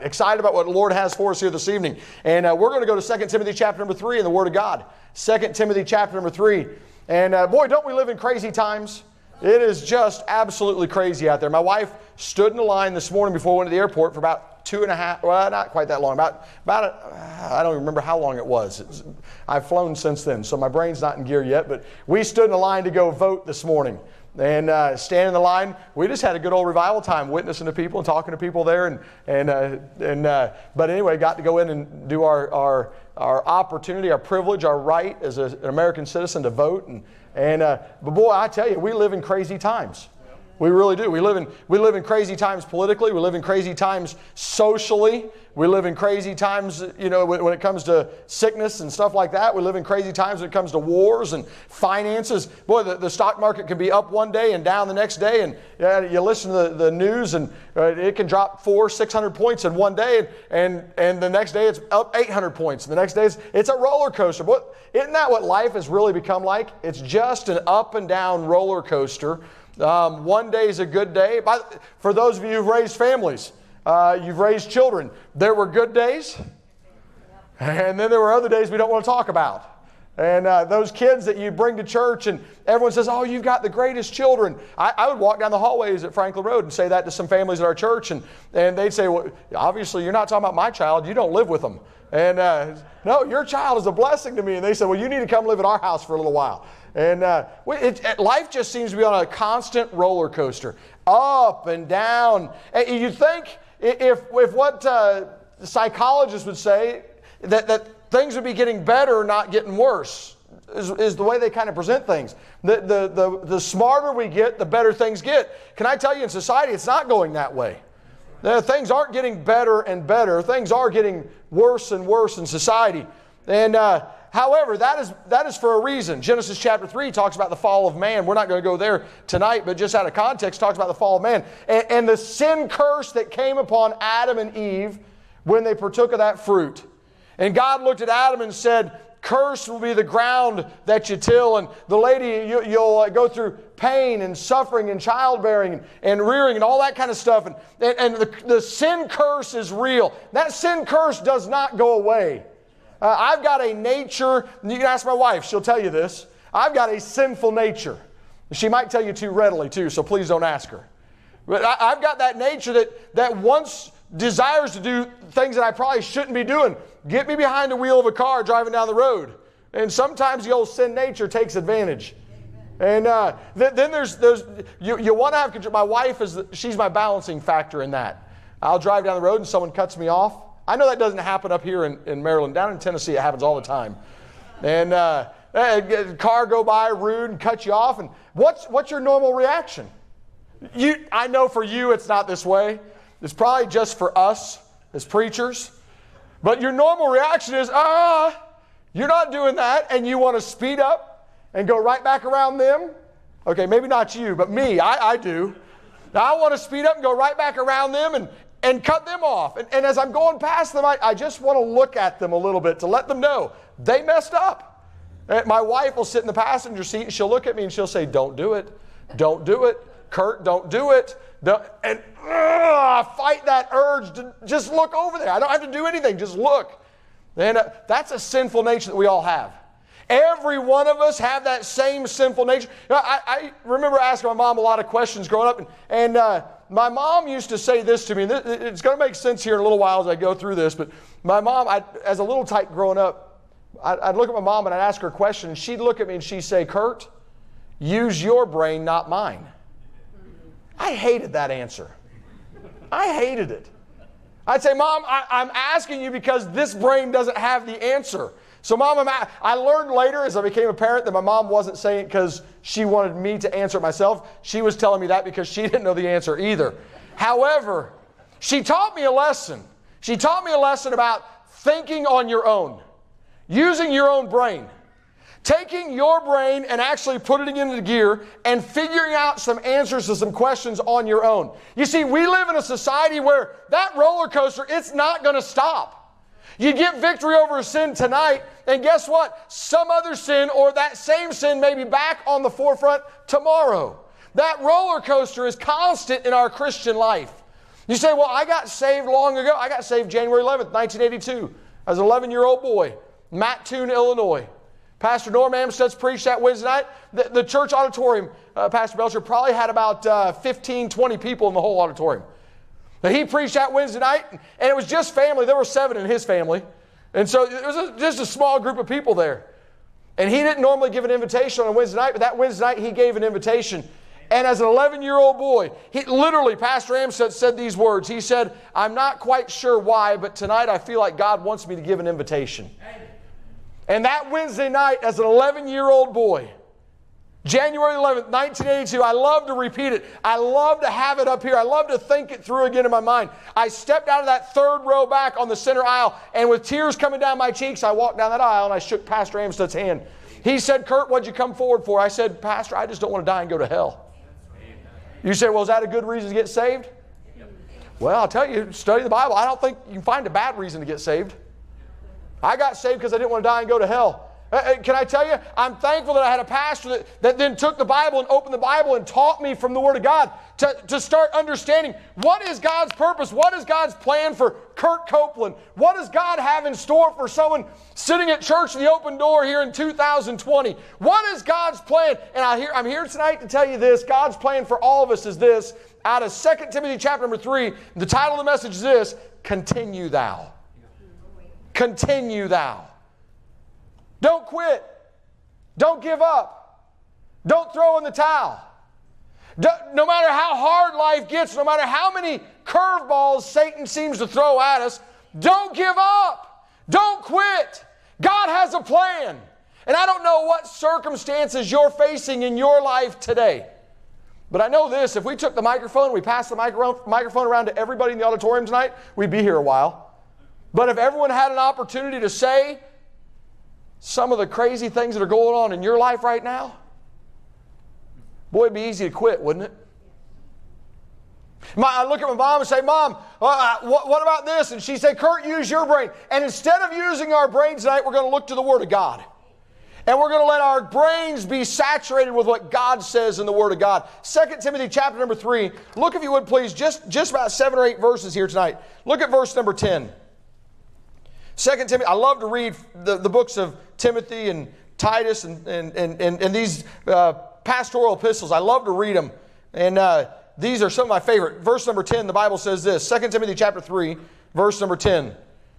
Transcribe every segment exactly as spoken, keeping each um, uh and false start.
Excited about what the Lord has for us here this evening. And uh, we're going to go to Second Timothy chapter number three in the Word of God. Second Timothy chapter number three. And uh, boy, don't we live in crazy times? It is just absolutely crazy out there. My wife stood in the line this morning before we went to the airport for about two and a half, well, not quite that long, about, about a, I don't remember how long it was. It's, I've flown since then, so my brain's not in gear yet. But we stood in the line to go vote this morning. And uh, stand in the line. We just had a good old revival time, witnessing to people and talking to people there. And and uh, and uh, but anyway, got to go in and do our our our opportunity, our privilege, our right as a, an American citizen to vote. And and uh, but boy, I tell you, we live in crazy times. We really do. We live in we live in crazy times politically. We live in crazy times socially. We live in crazy times, you know, when, when it comes to sickness and stuff like that. We live in crazy times when it comes to wars and finances. Boy, the, the stock market can be up one day and down the next day. And uh, you listen to the, the news and uh, it can drop four, six hundred points in one day, and, and and the next day it's up eight hundred points. And the next day it's, it's a roller coaster. But isn't that what life has really become like? It's just an up and down roller coaster. Um, one day is a good day. By, for those of you who've raised families, uh, you've raised children, there were good days, and then there were other days we don't want to talk about. And uh, those kids that you bring to church and everyone says, oh, you've got the greatest children. I, I would walk down the hallways at Franklin Road and say that to some families at our church, and, and they'd say, well, obviously you're not talking about my child. You don't live with them. And uh, no, your child is a blessing to me. And they said, well, you need to come live at our house for a little while. And uh, it, it, life just seems to be on a constant roller coaster, up and down. And you think if, if what uh, psychologists would say, that, that things would be getting better, not getting worse, is, is the way they kind of present things. The, the, the, the smarter we get, the better things get. Can I tell you, in society, it's not going that way. Uh, things aren't getting better and better. Things are getting worse and worse in society. And uh, however, that is that is for a reason. Genesis chapter three talks about the fall of man. We're not going to go there tonight, but just out of context, talks about the fall of man. And, and the sin curse that came upon Adam and Eve when they partook of that fruit. And God looked at Adam and said, cursed will be the ground that you till. And the lady, you, you'll uh, go through pain and suffering and childbearing and, and rearing and all that kind of stuff. And, and, and the, the sin curse is real. That sin curse does not go away. Uh, I've got a nature, you can ask my wife, she'll tell you this. I've got a sinful nature. She might tell you too readily too, so please don't ask her. But I, I've got that nature that, that once desires to do things that I probably shouldn't be doing. Get me behind the wheel of a car driving down the road. And sometimes the old sin nature takes advantage. And uh, th- then there's, there's you, you want to have control. My wife, is the, she's my balancing factor in that. I'll drive down the road and someone cuts me off. I know that doesn't happen up here in, in Maryland. Down in Tennessee, it happens all the time. And uh, a car go by rude and cut you off. And what's what's your normal reaction? You, I know for you it's not this way. It's probably just for us as preachers. But your normal reaction is, ah, you're not doing that, and you want to speed up and go right back around them. Okay, maybe not you, but me, I, I do. Now, I want to speed up and go right back around them and, and cut them off. And, and as I'm going past them, I, I just want to look at them a little bit to let them know they messed up. And my wife will sit in the passenger seat, and she'll look at me and she'll say, don't do it. Don't do it. Kurt, don't do it. Don't, and uh, fight that urge to just look over there. I don't have to do anything. Just look. And uh, that's a sinful nature that we all have. Every one of us have that same sinful nature. You know, I, I remember asking my mom a lot of questions growing up, and, and uh, my mom used to say this to me. And it's going to make sense here in a little while as I go through this, but my mom, I, as a little tyke growing up, I'd, I'd look at my mom and I'd ask her a question, and she'd look at me and she'd say, Kurt, use your brain, not mine. I hated that answer. I hated it. I'd say, Mom, I, I'm asking you because this brain doesn't have the answer. So, Mom, I'm a- I learned later as I became a parent that my mom wasn't saying it because she wanted me to answer it myself. She was telling me that because she didn't know the answer either. However, she taught me a lesson. She taught me a lesson about thinking on your own, using your own brain. Taking your brain and actually putting it into gear and figuring out some answers to some questions on your own. You see, we live in a society where that roller coaster, it's not going to stop. You get victory over sin tonight, and guess what? Some other sin or that same sin may be back on the forefront tomorrow. That roller coaster is constant in our Christian life. You say, well, I got saved long ago. I got saved January eleventh, nineteen eighty-two. I was an eleven-year-old boy, Mattoon, Illinois. Pastor Norm Amstutz preached that Wednesday night. The, the church auditorium, uh, Pastor Belcher, probably had about uh, fifteen, twenty people in the whole auditorium. Now, he preached that Wednesday night, and it was just family. There were seven in his family. And so it was a, just a small group of people there. And he didn't normally give an invitation on a Wednesday night, but that Wednesday night he gave an invitation. And as an eleven-year-old boy, he literally, Pastor Amstutz said these words. He said, I'm not quite sure why, but tonight I feel like God wants me to give an invitation. And that Wednesday night, as an eleven-year-old boy, January eleventh, nineteen eighty-two, I love to repeat it. I love to have it up here. I love to think it through again in my mind. I stepped out of that third row back on the center aisle, and with tears coming down my cheeks, I walked down that aisle and I shook Pastor Amstutz's hand. He said, Kurt, what'd you come forward for? I said, Pastor, I just don't want to die and go to hell. You say, well, is that a good reason to get saved? Well, I'll tell you, study the Bible. I don't think you can find a bad reason to get saved. I got saved because I didn't want to die and go to hell. Uh, can I tell you, I'm thankful that I had a pastor that, that then took the Bible and opened the Bible and taught me from the Word of God to, to start understanding what is God's purpose, what is God's plan for Kurt Copeland, what does God have in store for someone sitting at church in the open door here in two thousand twenty. What is God's plan? And I hear, I'm here tonight to tell you this. God's plan for all of us is this. Out of Second Timothy chapter number three, the title of the message is this, Continue Thou. Continue thou. Don't quit. Don't give up. Don't throw in the towel. Don't, no matter how hard life gets, no matter how many curveballs Satan seems to throw at us, don't give up. Don't quit. God has a plan. And I don't know what circumstances you're facing in your life today. But I know this, if we took the microphone, we passed the micro- microphone around to everybody in the auditorium tonight, we'd be here a while. But if everyone had an opportunity to say some of the crazy things that are going on in your life right now, boy, it'd be easy to quit, wouldn't it? I look at my mom and say, Mom, uh, what, what about this? And she say, Kurt, use your brain. And instead of using our brains tonight, we're going to look to the Word of God. And we're going to let our brains be saturated with what God says in the Word of God. Second Timothy chapter number three. Look, if you would, please, just, just about seven or eight verses here tonight. Look at verse number ten. Second Timothy, I love to read the, the books of Timothy and Titus and, and, and, and, and these uh, pastoral epistles. I love to read them. And uh, these are some of my favorite. Verse number ten, the Bible says this. Second Timothy chapter three, verse number ten.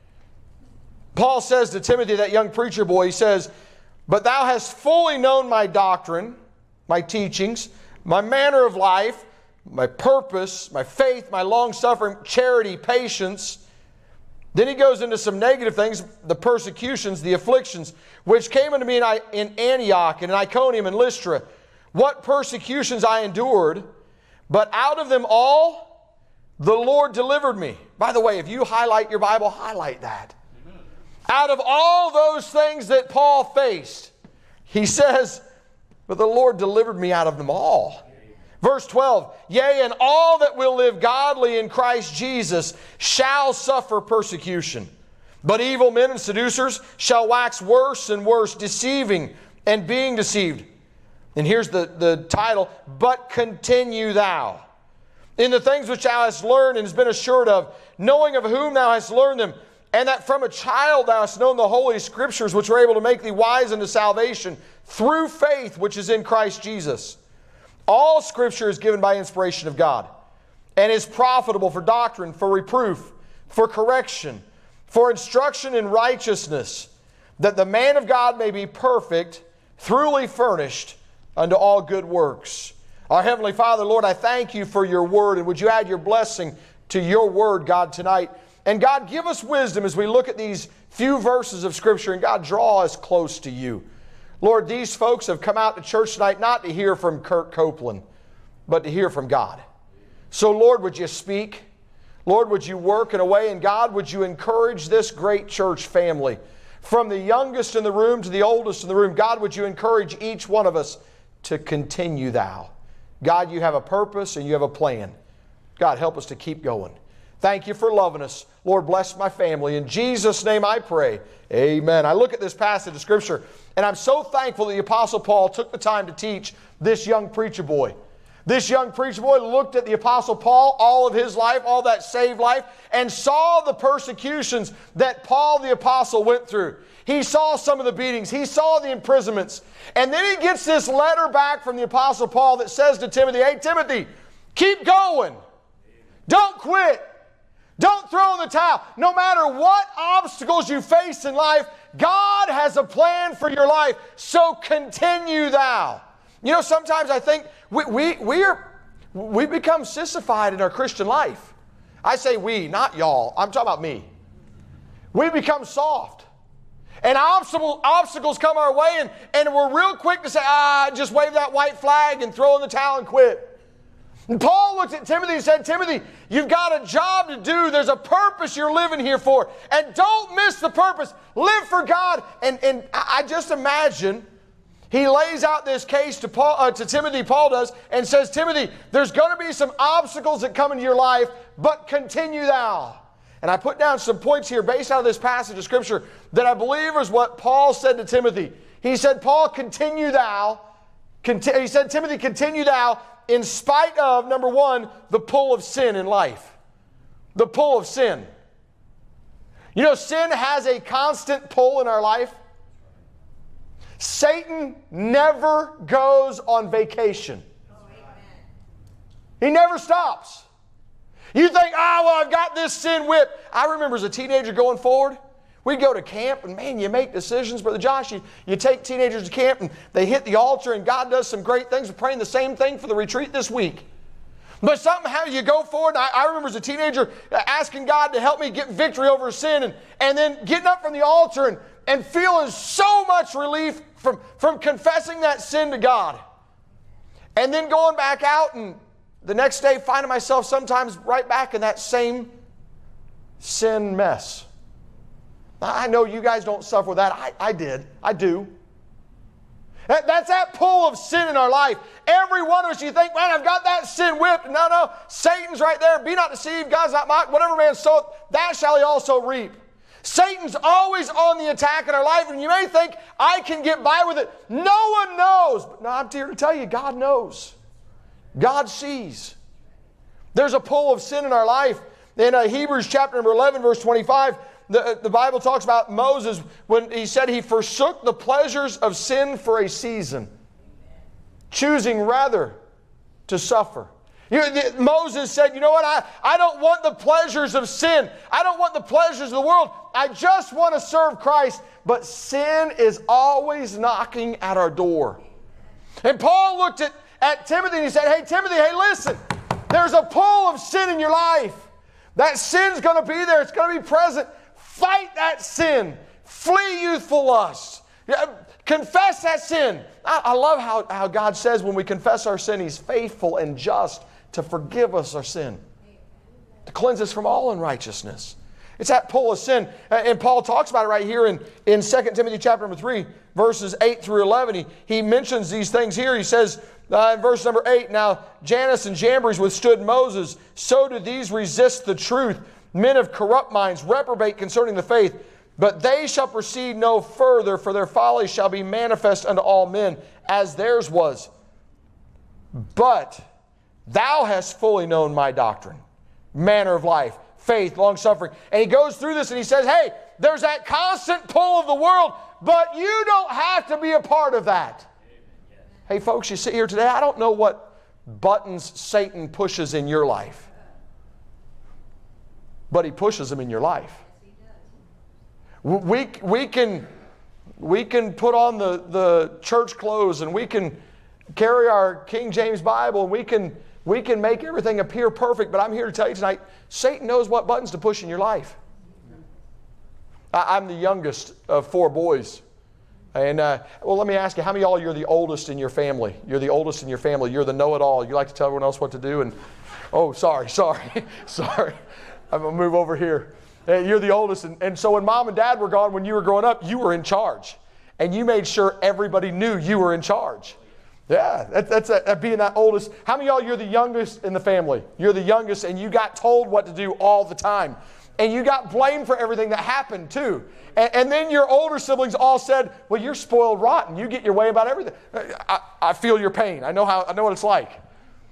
Paul says to Timothy, that young preacher boy, he says, But thou hast fully known my doctrine, my teachings, my manner of life, my purpose, my faith, my long-suffering, charity, patience. Then he goes into some negative things, the persecutions, the afflictions, which came unto me in, in Antioch and in Iconium and Lystra. What persecutions I endured, but out of them all the Lord delivered me. By the way, if you highlight your Bible, highlight that. Amen. Out of all those things that Paul faced, he says, but the Lord delivered me out of them all. Verse twelve, yea, and all that will live godly in Christ Jesus shall suffer persecution. But evil men and seducers shall wax worse and worse, deceiving and being deceived. And here's the, the title, But continue thou in the things which thou hast learned and hast been assured of, knowing of whom thou hast learned them, and that from a child thou hast known the holy Scriptures, which were able to make thee wise unto salvation through faith which is in Christ Jesus. All Scripture is given by inspiration of God and is profitable for doctrine, for reproof, for correction, for instruction in righteousness, that the man of God may be perfect, thoroughly furnished unto all good works. Our Heavenly Father, Lord, I thank you for your word, and would you add your blessing to your word, God, tonight. And God, give us wisdom as we look at these few verses of Scripture, and God, draw us close to you. Lord, these folks have come out to church tonight not to hear from Kurt Copeland, but to hear from God. So, Lord, would you speak? Lord, would you work in a way? And God, would you encourage this great church family? From the youngest in the room to the oldest in the room, God, would you encourage each one of us to continue thou? God, you have a purpose and you have a plan. God, help us to keep going. Thank you for loving us. Lord, bless my family. In Jesus' name I pray. Amen. I look at this passage of Scripture, and I'm so thankful that the Apostle Paul took the time to teach this young preacher boy. This young preacher boy looked at the Apostle Paul, all of his life, all that saved life, and saw the persecutions that Paul the Apostle went through. He saw some of the beatings. He saw the imprisonments. And then he gets this letter back from the Apostle Paul that says to Timothy, hey, Timothy, keep going. Don't quit. Don't throw in the towel. No matter what obstacles you face in life, God has a plan for your life, so continue thou. You know, sometimes I think we, we, we, are, we become sissified in our Christian life. I say we, not y'all. I'm talking about me. We become soft. And obstacle, obstacles come our way, and, and we're real quick to say, ah, just wave that white flag and throw in the towel and quit. And Paul looked at Timothy and said, Timothy, you've got a job to do. There's a purpose you're living here for. And don't miss the purpose. Live for God. And, and I just imagine he lays out this case to, Paul, uh, to Timothy, Paul does, and says, Timothy, there's going to be some obstacles that come into your life, but continue thou. And I put down some points here based out of this passage of Scripture that I believe is what Paul said to Timothy. He said, Paul, continue thou. Conti- he said, Timothy, continue thou in spite of, number one, the pull of sin in life. The pull of sin. You know, sin has a constant pull in our life. Satan never goes on vacation. He never stops. You think, ah, oh, well, I've got this sin whip. I remember as a teenager going forward, we'd go to camp, and man, you make decisions. Brother Josh, you, you take teenagers to camp, and they hit the altar, and God does some great things. We're praying the same thing for the retreat this week. But somehow you go forward, I, I remember as a teenager asking God to help me get victory over sin, and, and then getting up from the altar and, and feeling so much relief from, from confessing that sin to God. And then going back out, and the next day finding myself sometimes right back in that same sin mess. I know you guys don't suffer with that. I, I did. I do. That, that's that pull of sin in our life. Every one of us, you think, man, I've got that sin whipped. No, no. Satan's right there. Be not deceived. God's not mocked. Whatever man soweth, that shall he also reap. Satan's always on the attack in our life, and you may think, I can get by with it. No one knows. But no, I'm here to tell you, God knows. God sees. There's a pull of sin in our life. In uh, Hebrews chapter number eleven, verse twenty-five, the, the Bible talks about Moses when he said he forsook the pleasures of sin for a season, choosing rather to suffer. You, the, Moses said, you know what, I, I don't want the pleasures of sin. I don't want the pleasures of the world. I just want to serve Christ. But sin is always knocking at our door. And Paul looked at, at Timothy and he said, hey, Timothy, hey, listen. There's a pull of sin in your life. That sin's going to be there. It's going to be present. Fight that sin. Flee youthful lust. Confess that sin. I, I love how, how God says when we confess our sin, He's faithful and just to forgive us our sin, to cleanse us from all unrighteousness. It's that pull of sin. And Paul talks about it right here in, in Second Timothy chapter number three, verses eight through eleven. He, he mentions these things here. He says uh, in verse number eight, now Jannes and Jambres withstood Moses. So do these resist the truth. Men of corrupt minds reprobate concerning the faith. But they shall proceed no further, for their folly shall be manifest unto all men, as theirs was. But thou hast fully known my doctrine, manner of life, faith, long-suffering. And he goes through this and he says, hey, there's that constant pull of the world, but you don't have to be a part of that. Yes. Hey, folks, you sit here today, I don't know what buttons Satan pushes in your life, but he pushes them in your life. We, we, can, we can put on the, the church clothes, and we can carry our King James Bible, and we can, we can make everything appear perfect, but I'm here to tell you tonight, Satan knows what buttons to push in your life. I, I'm the youngest of four boys. And, uh, well, let me ask you, how many of y'all you're the oldest in your family? You're the oldest in your family. You're the know-it-all. You like to tell everyone else what to do. And, oh, sorry, sorry, sorry. I'm going to move over here. You're the oldest, and, and so when mom and dad were gone, when you were growing up, you were in charge. And you made sure everybody knew you were in charge. Yeah, that, that's a, that being that oldest. How many of y'all, you're the youngest in the family? You're the youngest, and you got told what to do all the time. And you got blamed for everything that happened, too. And, and then your older siblings all said, well, you're spoiled rotten. You get your way about everything. I, I feel your pain. I know how. I know what it's like.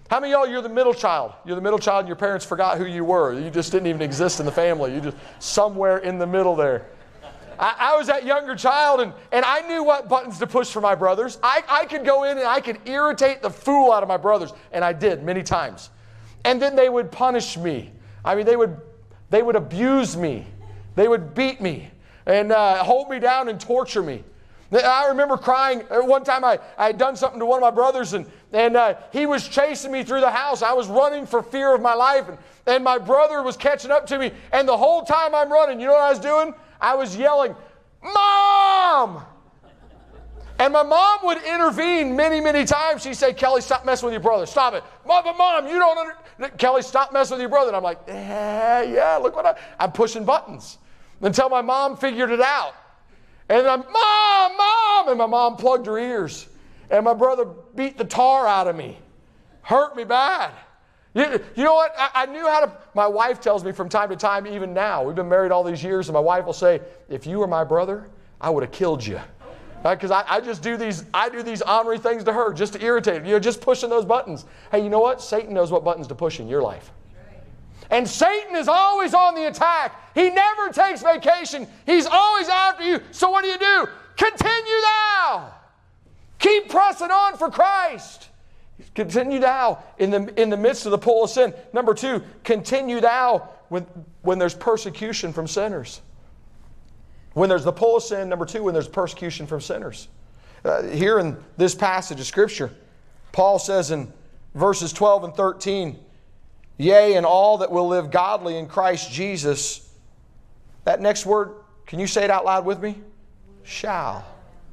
How many of y'all, you're the middle child? You're the middle child and your parents forgot who you were. You just didn't even exist in the family. You just somewhere in the middle there. I, I was that younger child, and, and I knew what buttons to push for my brothers. I, I could go in and I could irritate the fool out of my brothers, and I did many times. And then they would punish me. I mean, they would, they would abuse me. They would beat me and uh, hold me down and torture me. I remember crying. One time I, I had done something to one of my brothers, and, and uh, he was chasing me through the house. I was running for fear of my life, and, and my brother was catching up to me. And the whole time I'm running, you know what I was doing? I was yelling, "Mom!" And my mom would intervene many, many times. She'd say, "Kelly, stop messing with your brother. Stop it." "Mom, but Mom, you don't under... Kelly, stop messing with your brother." And I'm like, yeah, yeah, look what I... I'm pushing buttons. Until my mom figured it out. And I'm, "Mom, Mom!" And my mom plugged her ears. And my brother beat the tar out of me. Hurt me bad. You, you know what? I, I knew how to... My wife tells me from time to time, even now, we've been married all these years, and my wife will say, "If you were my brother, I would have killed you." Because I, I just do these, I do these ornery things to her just to irritate her. You know, just pushing those buttons. Hey, you know what? Satan knows what buttons to push in your life. And Satan is always on the attack. He never takes vacation. He's always after you. So what do you do? Continue thou. Keep pressing on for Christ. Continue thou in the, in the midst of the pull of sin. Number two, continue thou when, when there's persecution from sinners. When there's the pull of sin. Number two, when there's persecution from sinners. Uh, here in this passage of Scripture, Paul says in verses twelve and thirteen, "Yea, and all that will live godly in Christ Jesus." That next word, can you say it out loud with me? Shall.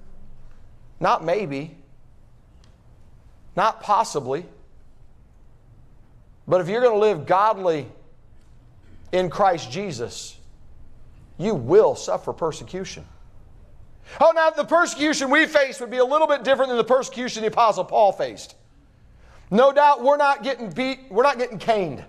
Not maybe. Not possibly. But if you're going to live godly in Christ Jesus, you will suffer persecution. Oh, now the persecution we face would be a little bit different than the persecution the Apostle Paul faced. No doubt we're not getting beat, we're not getting caned.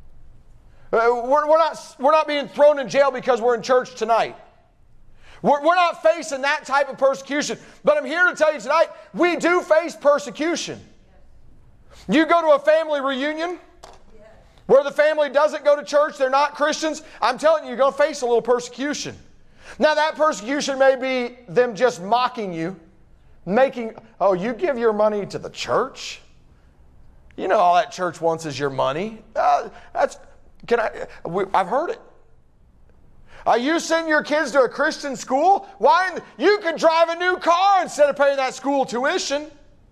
Uh, we're, we're, not, we're not being thrown in jail because we're in church tonight. We're, we're not facing that type of persecution. But I'm here to tell you tonight, we do face persecution. You go to a family reunion where the family doesn't go to church, they're not Christians, I'm telling you, you're going to face a little persecution. Now that persecution may be them just mocking you, making, "Oh, you give your money to the church? You know all that church wants is your money." Uh, that's, can I, we, I've heard it. Uh, you send your kids to a Christian school? Why? You could drive a new car instead of paying that school tuition.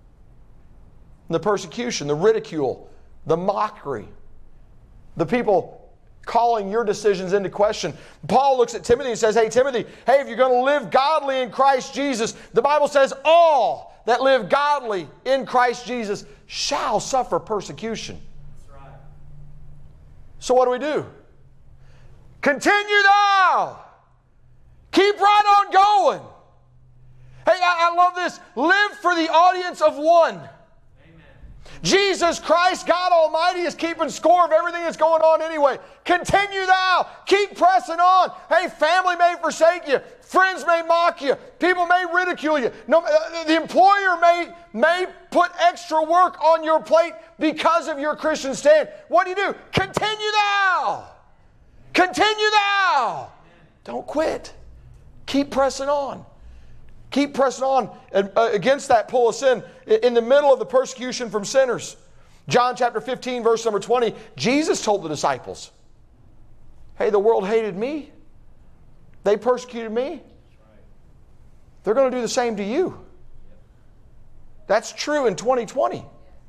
The persecution, the ridicule, the mockery, the people calling your decisions into question. Paul looks at Timothy and says, "Hey, Timothy, hey, if you're going to live godly in Christ Jesus," the Bible says, "all that live godly in Christ Jesus shall suffer persecution." That's right. So what do we do? Continue thou. Keep right on going. Hey, I, I love this. Live for the audience of one. Amen. Jesus Christ, God Almighty, is keeping score of everything that's going on anyway. Continue thou. Keep pressing on. Hey, family may forsake you. Friends may mock you. People may ridicule you. No, uh, the employer may, may put extra work on your plate because of your Christian stand. What do you do? Continue thou. Continue thou. Don't quit. Keep pressing on. Keep pressing on against that pull of sin in the middle of the persecution from sinners. John chapter fifteen, verse number twenty, Jesus told the disciples, "Hey, the world hated me. They persecuted me. They're going to do the same to you." That's true in twenty twenty.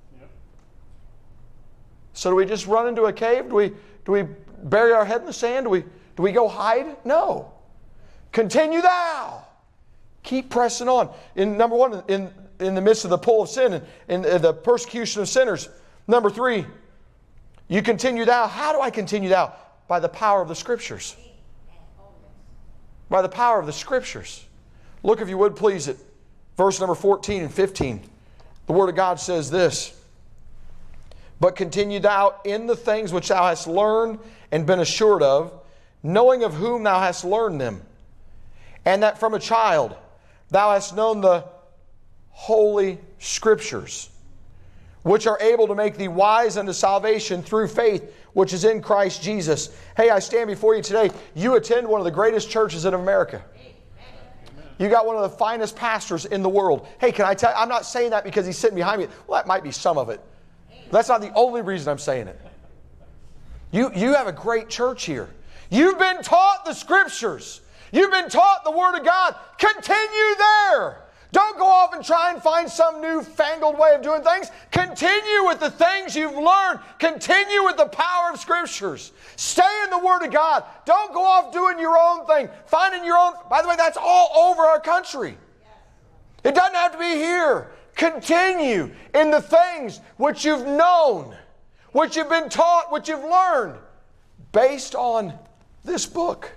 So do we just run into a cave? Do we, do we bury our head in the sand? Do we, do we go hide? No. Continue thou. Keep pressing on. In number one, in, in the midst of the pull of sin and in the persecution of sinners. Number three, you continue thou. How do I continue thou? By the power of the Scriptures. By the power of the Scriptures. Look, if you would, please, at verse number fourteen and fifteen. The Word of God says this, "But continue thou in the things which thou hast learned and been assured of, knowing of whom thou hast learned them, and that from a child thou hast known the Holy Scriptures, which are able to make thee wise unto salvation through faith, which is in Christ Jesus. Hey, I stand before you today. You attend one of the greatest churches in America. You got one of the finest pastors in the world. Hey, can I tell you, I'm not saying that because he's sitting behind me. Well, that might be some of it. That's not the only reason I'm saying it. You, you have a great church here. You've been taught the Scriptures. You've been taught the Word of God. Continue there. Don't go off and try and find some newfangled way of doing things. Continue with the things you've learned. Continue with the power of Scriptures. Stay in the Word of God. Don't go off doing your own thing. Finding your own. By the way, that's all over our country. It doesn't have to be here. Continue in the things which you've known, which you've been taught, which you've learned, based on this book.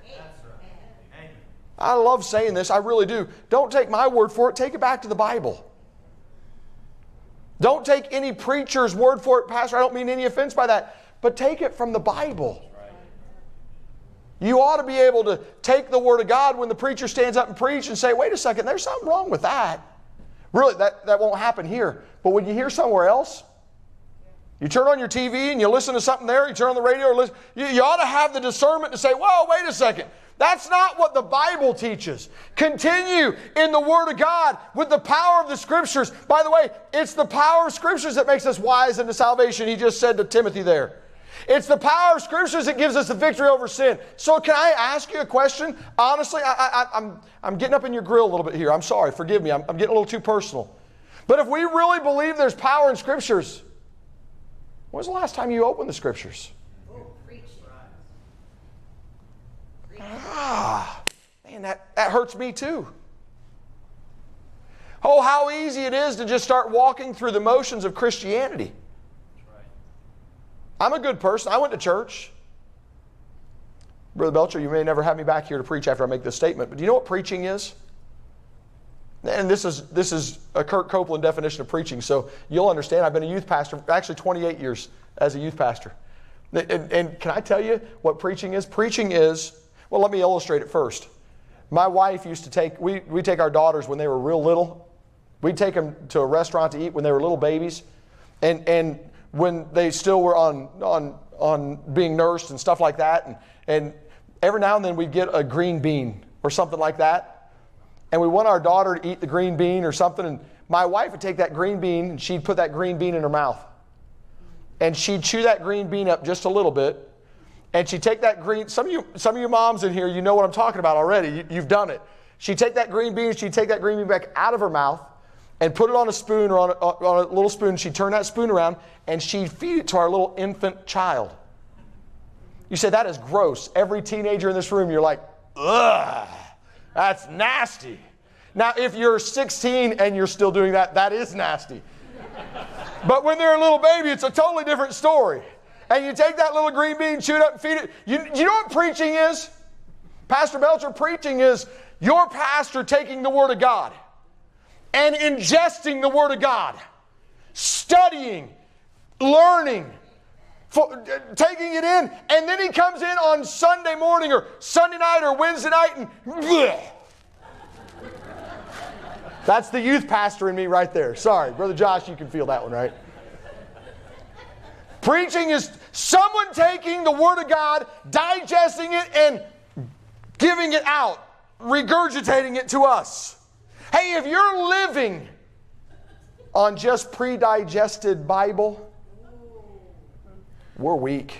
I love saying this, I really do. Don't take my word for it, take it back to the Bible. Don't take any preacher's word for it, Pastor. I don't mean any offense by that, but take it from the Bible. You ought to be able to take the Word of God when the preacher stands up and preaches and say, wait a second, there's something wrong with that. Really, that, that won't happen here. But when you hear somewhere else, you turn on your T V and you listen to something there, you turn on the radio, or listen, you, you ought to have the discernment to say, whoa, wait a second. That's not what the Bible teaches. Continue in the Word of God with the power of the Scriptures. By the way, it's the power of Scriptures that makes us wise unto salvation, he just said to Timothy there. It's the power of Scriptures that gives us the victory over sin. So can I ask you a question? Honestly, I, I, I'm, I'm getting up in your grill a little bit here. I'm sorry, forgive me. I'm, I'm getting a little too personal. But if we really believe there's power in Scriptures, when was the last time you opened the Scriptures? Ah, man, that, that hurts me too. Oh, how easy it is to just start walking through the motions of Christianity. I'm a good person. I went to church. Brother Belcher, you may never have me back here to preach after I make this statement, but do you know what preaching is? And this is this is a Kurt Copeland definition of preaching, so you'll understand. I've been a youth pastor, actually twenty-eight years as a youth pastor. And, and can I tell you what preaching is? Preaching is, well, let me illustrate it first. My wife used to take, we we take our daughters when they were real little. We'd take them to a restaurant to eat when they were little babies. And and when they still were on on on being nursed and stuff like that. And, and every now and then we'd get a green bean or something like that. And we want our daughter to eat the green bean or something. And my wife would take that green bean and she'd put that green bean in her mouth. And she'd chew that green bean up just a little bit. And she'd take that green, some of you some of you moms in here, you know what I'm talking about already. You, you've done it. She'd take that green bean, she'd take that green bean back out of her mouth and put it on a spoon or on a, on a little spoon. She'd turn that spoon around and she'd feed it to our little infant child. You say, that is gross. Every teenager in this room, you're like, ugh, that's nasty. Now, if you're sixteen and you're still doing that, that is nasty. But when they're a little baby, it's a totally different story. And you take that little green bean, chew it up and feed it. You, you know what preaching is? Pastor Belcher, preaching is your pastor taking the Word of God and ingesting the Word of God, studying, learning, for, uh, taking it in, and then he comes in on Sunday morning or Sunday night or Wednesday night and bleh. That's the youth pastor in me right there. Sorry, Brother Josh, you can feel that one, right? Preaching is someone taking the Word of God, digesting it, and giving it out, regurgitating it to us. Hey, if you're living on just pre-digested Bible, we're weak.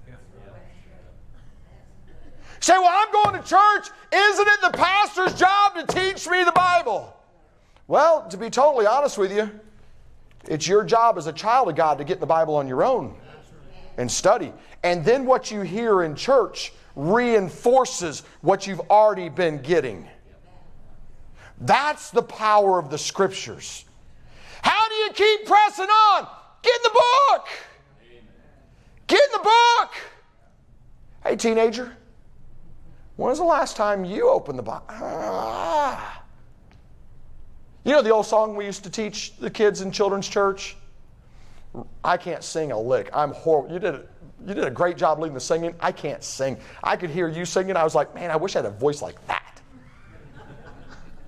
Say, well, I'm going to church. Isn't it the pastor's job to teach me the Bible? Well, to be totally honest with you, it's your job as a child of God to get the Bible on your own and study. And then what you hear in church reinforces what you've already been getting. That's the power of the Scriptures. How do you keep pressing on? Get in the book. Get in the book. Hey, teenager, when was the last time you opened the Bible? Ah. You know the old song we used to teach the kids in children's church? I can't sing a lick. I'm horrible. You did a, you did a great job leading the singing. I can't sing. I could hear you singing. I was like, man, I wish I had a voice like that.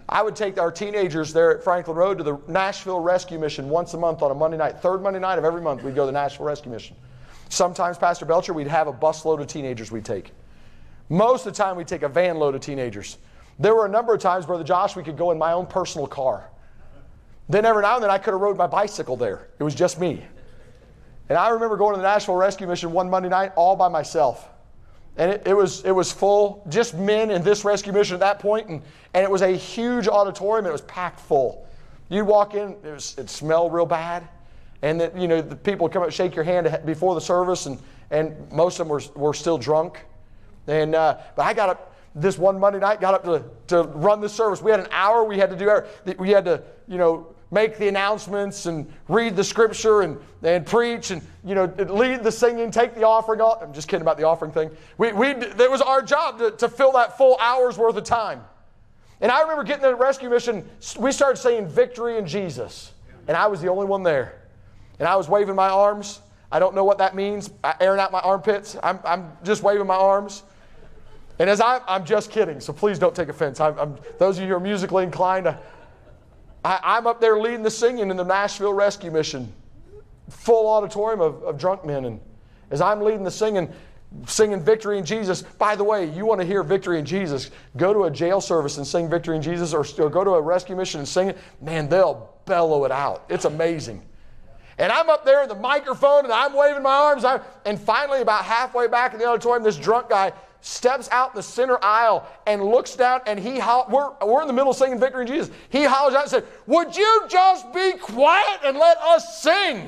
I would take our teenagers there at Franklin Road to the Nashville Rescue Mission once a month on a Monday night. Third Monday night of every month, we'd go to the Nashville Rescue Mission. Sometimes, Pastor Belcher, we'd have a busload of teenagers we'd take. Most of the time, we'd take a van load of teenagers. There were a number of times, Brother Josh, we could go in my own personal car. Then every now and then, I could have rode my bicycle there. It was just me. And I remember going to the Nashville Rescue Mission one Monday night all by myself. And it, it was it was full, just men in this rescue mission at that point, and, and it was a huge auditorium, and it was packed full. You'd walk in, it, was, it smelled real bad, and then, you know, the people would come up and shake your hand before the service, and, and most of them were, were still drunk. And uh, but I got up this one Monday night, got up to, to run this service. We had an hour, we had to do, we had to, you know, make the announcements and read the scripture and, and preach and, you know, lead the singing, take the offering off. I'm just kidding about the offering thing. We, we, it was our job to, to fill that full hour's worth of time. And I remember getting to the rescue mission, we started saying victory in Jesus. And I was the only one there. And I was waving my arms. I don't know what that means, airing out my armpits. I'm, I'm just waving my arms. And as I, I'm just kidding, so please don't take offense. I'm, I'm, those of you who are musically inclined, I, I, I'm up there leading the singing in the Nashville Rescue Mission. Full auditorium of, of drunk men. And as I'm leading the singing, singing Victory in Jesus. By the way, you want to hear Victory in Jesus, go to a jail service and sing Victory in Jesus, or, or go to a rescue mission and sing it. Man, they'll bellow it out. It's amazing. And I'm up there in the microphone, and I'm waving my arms. I, and finally, about halfway back in the auditorium, this drunk guy steps out in the center aisle and looks down, and he ho- we're, we're in the middle singing Victory in Jesus. He hollers out and said, "Would you just be quiet and let us sing?"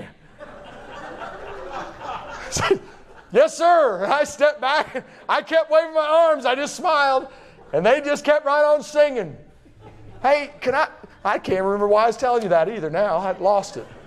I said, "Yes, sir." And I stepped back. I kept waving my arms. I just smiled, and they just kept right on singing. Hey, can I? I can't remember why I was telling you that either now. I lost it.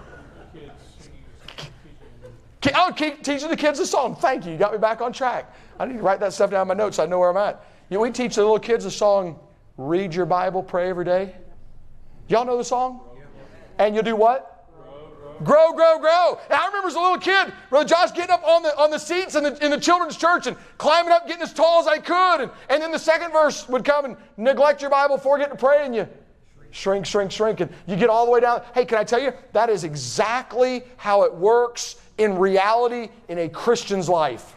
Oh, keep teaching the kids the song. Thank you. You got me back on track. I need to write that stuff down in my notes so I know where I'm at. You know, we teach the little kids the song, "Read Your Bible, Pray Every Day." Y'all know the song? And you'll do what? Grow, grow, grow. grow. And I remember as a little kid, Brother Josh getting up on the on the seats in the, in the children's church and climbing up, getting as tall as I could. And, and then the second verse would come and neglect your Bible, forget to pray, and you shrink, shrink, shrink. And you get all the way down. Hey, can I tell you, that is exactly how it works in reality in a Christian's life.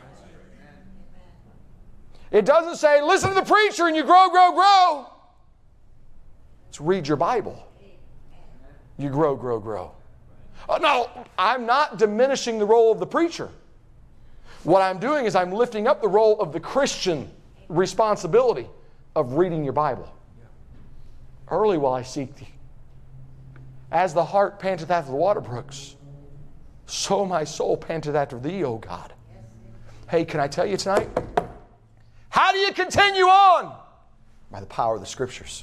It doesn't say, listen to the preacher and you grow, grow, grow. It's read your Bible. You grow, grow, grow. Oh, no, I'm not diminishing the role of the preacher. What I'm doing is I'm lifting up the role of the Christian responsibility of reading your Bible. Early will I seek thee. As the hart panteth after the water brooks, so my soul panteth after thee, O God. Hey, can I tell you tonight? How do you continue on? By the power of the Scriptures.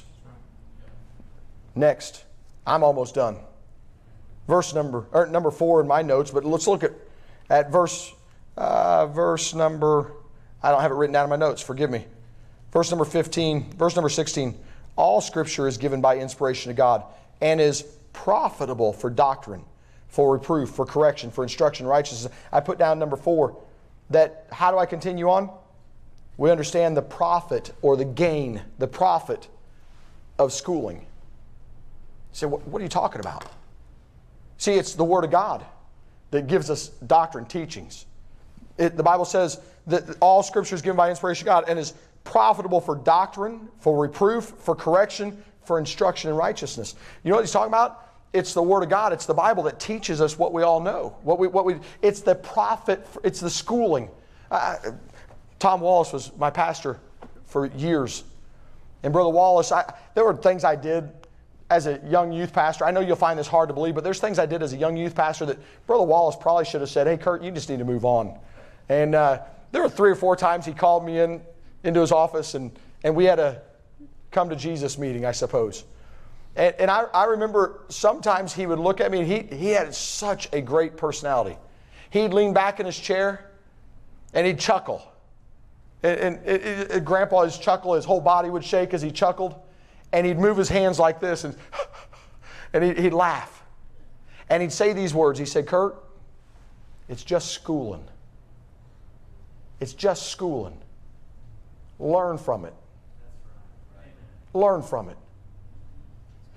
Next, I'm almost done. Verse number or number four in my notes, but let's look at, at verse uh, verse number, I don't have it written down in my notes, forgive me. Verse number fifteen, verse number sixteen. All Scripture is given by inspiration of God and is profitable for doctrine, for reproof, for correction, for instruction, righteousness. I put down number four, that how do I continue on? We understand the profit or the gain, the profit of schooling. You say, what, what are you talking about? See, it's the Word of God that gives us doctrine, teachings. It, the Bible says that all Scripture is given by inspiration of God and is profitable for doctrine, for reproof, for correction, for instruction in righteousness. You know what he's talking about? It's the Word of God. It's the Bible that teaches us what we all know. What we, what we. It's the profit. It's the schooling. Uh, Tom Wallace was my pastor for years, and Brother Wallace, I, there were things I did as a young youth pastor. I know you'll find this hard to believe, but there's things I did as a young youth pastor that Brother Wallace probably should have said, "Hey, Kurt, you just need to move on." And uh, there were three or four times he called me in into his office, and and we had a come to Jesus meeting, I suppose. And, and I, I remember sometimes he would look at me, and he, he had such a great personality. He'd lean back in his chair, and he'd chuckle. And, and it, it, it, Grandpa, his chuckle, his whole body would shake as he chuckled. And he'd move his hands like this, and, and he'd, he'd laugh. And he'd say these words. He said, "Kurt, it's just schooling. It's just schooling. Learn from it. Learn from it."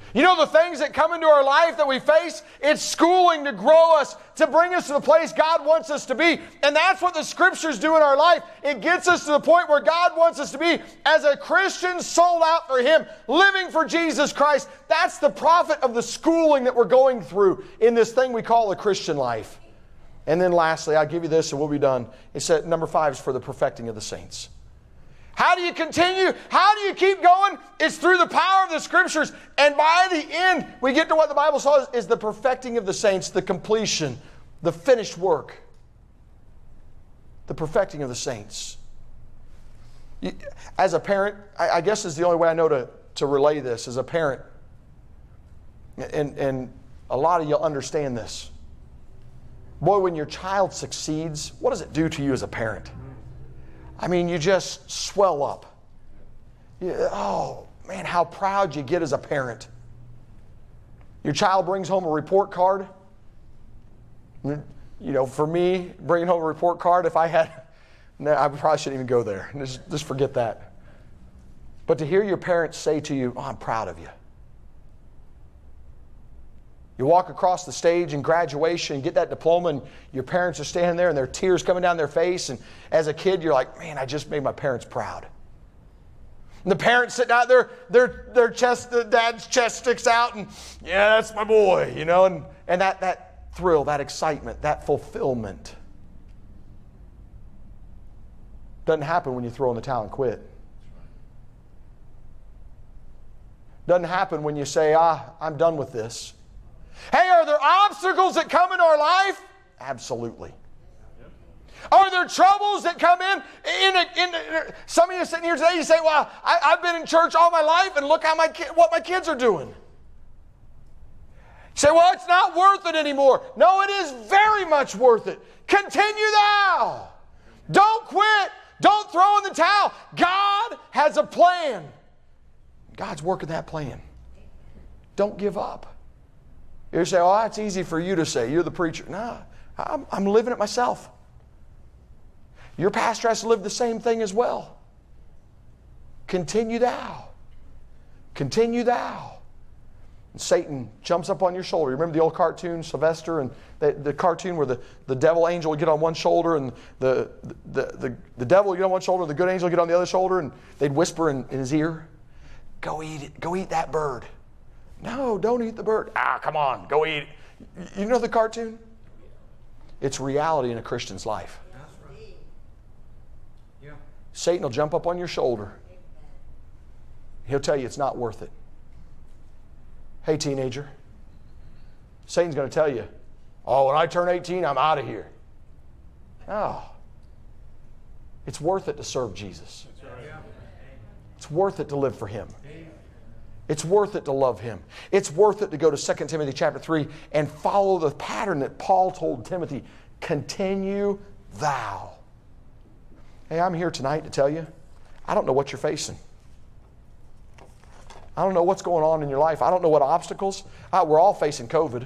You know, the things that come into our life that we face, it's schooling to grow us, to bring us to the place God wants us to be. And that's what the Scriptures do in our life. It gets us to the point where God wants us to be as a Christian sold out for Him, living for Jesus Christ. That's the profit of the schooling that we're going through in this thing we call the Christian life. And then lastly, I'll give you this and we'll be done. It said number five is for the perfecting of the saints. How do you continue? How do you keep going? It's through the power of the Scriptures. And by the end, we get to what the Bible says is the perfecting of the saints, the completion, the finished work. The perfecting of the saints. As a parent, I guess is the only way I know to, to relay this. As a parent, and, and a lot of you understand this. Boy, when your child succeeds, what does it do to you as a parent? I mean, you just swell up. You, oh, man, how proud you get as a parent. Your child brings home a report card. You know, for me, bringing home a report card, if I had, no, I probably shouldn't even go there. Just, just forget that. But to hear your parents say to you, oh, I'm proud of you. You walk across the stage in graduation and get that diploma and your parents are standing there and there are tears coming down their face. And as a kid, you're like, man, I just made my parents proud. And the parents sitting out there, their, their chest, the dad's chest sticks out and, yeah, that's my boy, you know. And, and that, that thrill, that excitement, that fulfillment doesn't happen when you throw in the towel and quit. Doesn't happen when you say, ah, I'm done with this. Hey, are there obstacles that come in our life? Absolutely. Are there troubles that come in? in, a, in a, some of you sitting here today, you say, well, I, I've been in church all my life and look how my ki- what my kids are doing. You say, well, it's not worth it anymore. No, it is very much worth it. Continue thou. Don't quit. Don't throw in the towel. God has a plan. God's working that plan. Don't give up. You say, oh, it's easy for you to say. You're the preacher. No, I'm, I'm living it myself. Your pastor has to live the same thing as well. Continue thou. Continue thou. And Satan jumps up on your shoulder. Remember the old cartoon, Sylvester, and the, the cartoon where the, the devil angel would get on one shoulder and the, the, the, the devil would get on one shoulder and the good angel would get on the other shoulder and they'd whisper in, in his ear, go eat it. Go eat that bird. No, don't eat the bird. Ah, come on, go eat it. You know the cartoon? It's reality in a Christian's life. That's right. Yeah. Satan will jump up on your shoulder. He'll tell you it's not worth it. Hey, teenager. Satan's going to tell you, oh, when I turn eighteen, I'm out of here. Oh. It's worth it to serve Jesus. That's right. It's worth it to live for Him. It's worth it to love Him. It's worth it to go to Second Timothy chapter three and follow the pattern that Paul told Timothy. Continue thou. Hey, I'm here tonight to tell you, I don't know what you're facing. I don't know what's going on in your life. I don't know what obstacles. Uh, we're all facing COVID.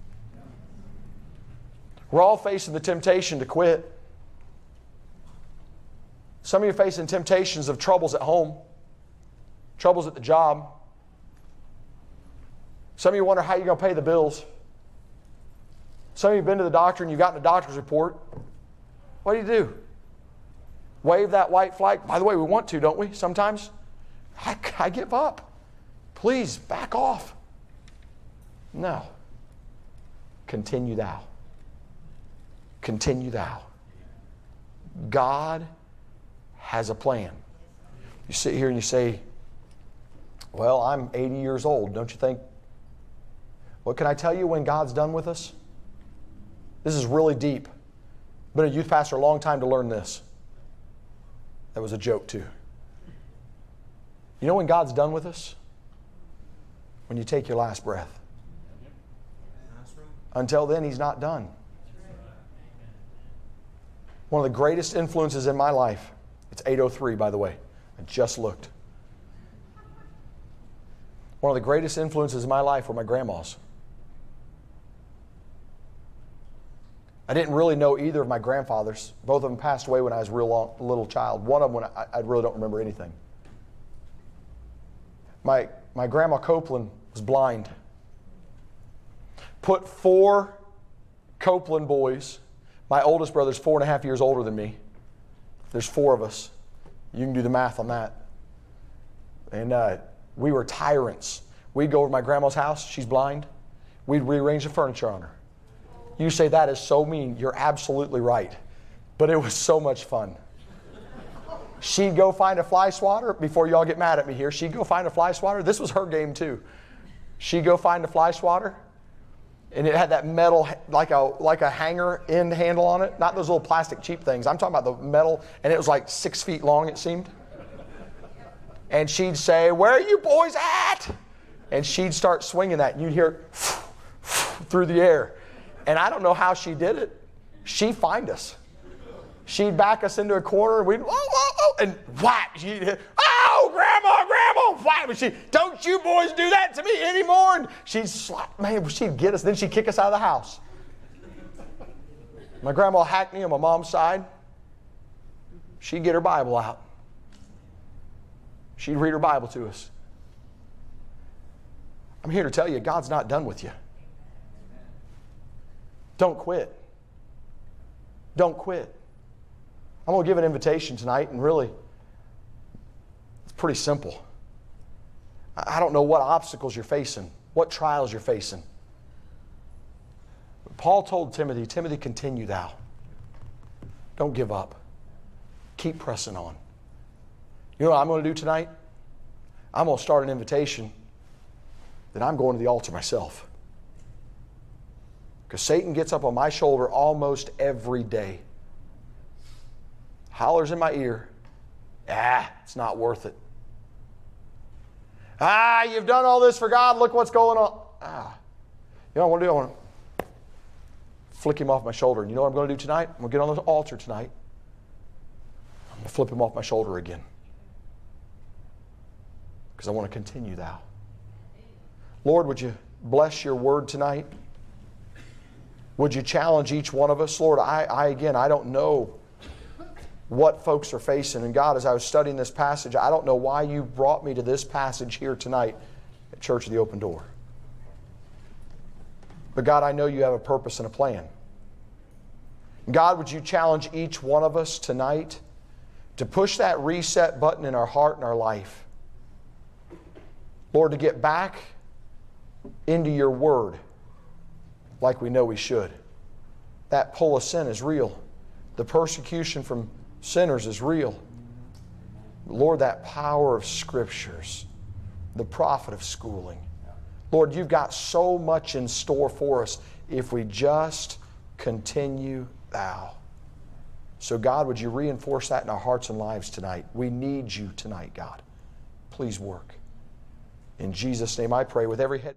We're all facing the temptation to quit. Some of you are facing temptations of troubles at home, troubles at the job. Some of you wonder how you're going to pay the bills. Some of you have been to the doctor and you've gotten a doctor's report. What do you do? Wave that white flag. By the way, we want to, don't we, sometimes? I, I give up. Please, back off. No. Continue thou. Continue thou. God has a plan. You sit here and you say, well, I'm eighty years old, don't you think? Well, can I tell you when God's done with us? This is really deep. Been a youth pastor a long time to learn this. That was a joke too. You know when God's done with us? When you take your last breath. Until then, He's not done. One of the greatest influences in my life, it's eight oh three by the way, I just looked. One of the greatest influences in my life were my grandmas. I didn't really know either of my grandfathers. Both of them passed away when I was a real long, little child. One of them, when I, I really don't remember anything. My, my grandma Copeland was blind. Put four Copeland boys, my oldest brother's four and a half years older than me. There's four of us. You can do the math on that. And uh, we were tyrants. We'd go over to my grandma's house. She's blind. We'd rearrange the furniture on her. You say that is so mean. You're absolutely right. But it was so much fun. She'd go find a fly swatter. Before y'all get mad at me here, she'd go find a fly swatter. This was her game too. She'd go find a fly swatter, and it had that metal, like a like a hanger end handle on it. Not those little plastic cheap things. I'm talking about the metal, and it was like six feet long, it seemed. And she'd say, "Where are you boys at?" And she'd start swinging that, and you'd hear it through the air. And I don't know how she did it. She'd find us. She'd back us into a corner, and we'd, oh, oh, oh, and whack. She'd, oh, Grandma, Grandma, whack. And she, don't you boys do that to me anymore. And she'd slap, man, she'd get us. Then she'd kick us out of the house. My grandma Hackney on my mom's side, she'd get her Bible out. She'd read her Bible to us. I'm here to tell you, God's not done with you. Don't quit. Don't quit. I'm going to give an invitation tonight, and really, it's pretty simple. I don't know what obstacles you're facing, what trials you're facing. But Paul told Timothy, Timothy, continue thou. Don't give up. Keep pressing on. You know what I'm going to do tonight? I'm going to start an invitation that I'm going to the altar myself. Because Satan gets up on my shoulder almost every day. Hollers in my ear, ah, it's not worth it. Ah, you've done all this for God, look what's going on. Ah, you know what I want to do? I want to flick him off my shoulder. And you know what I'm going to do tonight? I'm going to get on the altar tonight. I'm going to flip him off my shoulder again. Because I want to continue thou. Lord, would you bless your word tonight? Would you challenge each one of us? Lord, I, I again, I don't know what folks are facing. And God, as I was studying this passage, I don't know why you brought me to this passage here tonight at Church of the Open Door. But God, I know you have a purpose and a plan. God, would you challenge each one of us tonight to push that reset button in our heart and our life. Lord, to get back into your word like we know we should. That pull of sin is real. The persecution from sinners is real. Lord, that power of scriptures, the profit of schooling. Lord, you've got so much in store for us if we just continue thou. So God, would you reinforce that in our hearts and lives tonight? We need you tonight, God. Please work. In Jesus' name I pray with every head.